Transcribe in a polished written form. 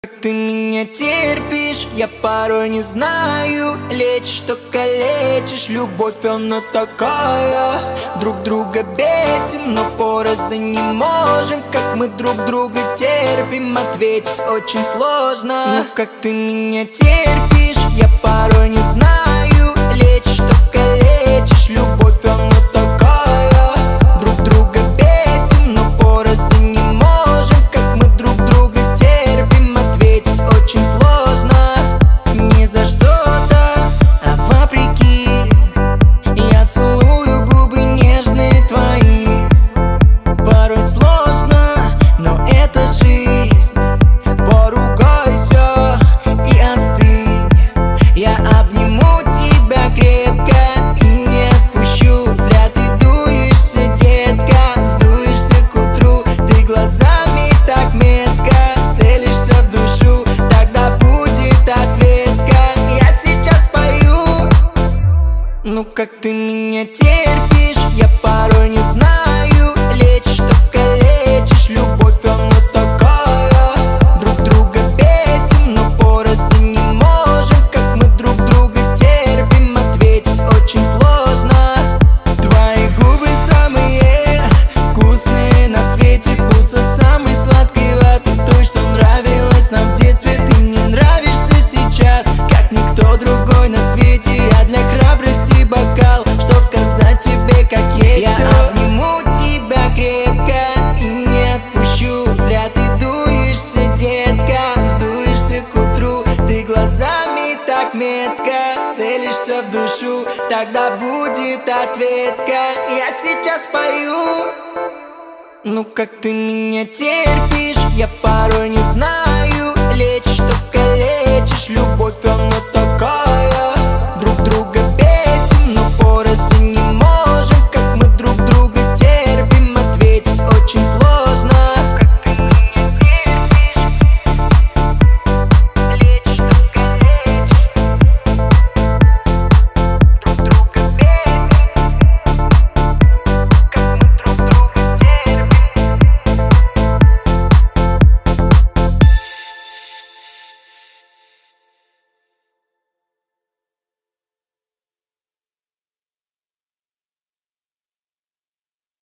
Как ты меня терпишь, я порой не знаю. Лечишь, что калечишь, любовь она такая. Друг друга бесим, но порознь не можем. Как мы друг друга терпим, ответить очень сложно. Ну как ты меня терпишь, я порой не знаю. Лечишь, что калечишь, любовь она такая. Друг друга бесим, но порознь не можем. Как мы друг друга терпим, ответить очень сложно. Не за что-то, а вопреки. Я целую губы нежные твои. Порой сложно, но это жизнь. Поругайся и остынь. Я обниму тебя крепко и не отпущу. Зря ты дуешься, детка, сдуешься к утру. Ты глазами так метко целишься в душу. Тогда будет ответка. Я сейчас пою. Ну как ты меня терпишь, я порой не знаю. Лечишь, что калечишь, любовь она такая. Друг друга бесим, но порознь не можем. Как мы друг друга терпим, ответить очень сложно. Твои губы самые вкусные на свете. Вкуса самый сладкий ваты, той, что нравилось нам в детстве. Ты мне нравишься сейчас, как никто другой на свете. Я для храбрости бокал, чтоб сказать тебе, как есть. Я обниму тебя крепко и не отпущу. Зря ты дуешься, детка, сдуешься к утру. Ты глазами так метко целишься в душу. Тогда будет ответка. Я сейчас пою. Ну как ты меня терпишь, я порой не знаю.